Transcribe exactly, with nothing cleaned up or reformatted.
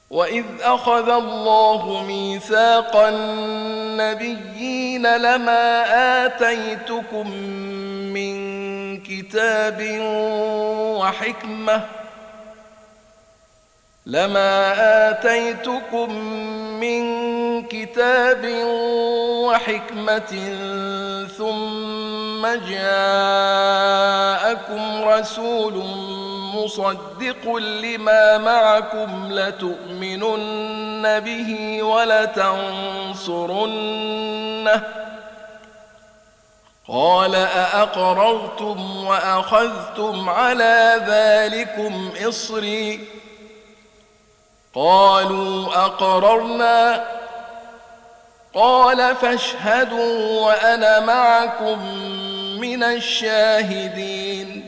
وإذ أخذ الله ميثاق النبيين لما آتيتكم من كتاب وحكمة لما آتيتكم من كتاب وحكمة ثم جاءكم رسول مصدق لما معكم لتؤمنن به ولتنصرنه قال أأقررتم وأخذتم على ذلكم إصري قالوا أقررنا قال فاشهدوا وأنا معكم من الشاهدين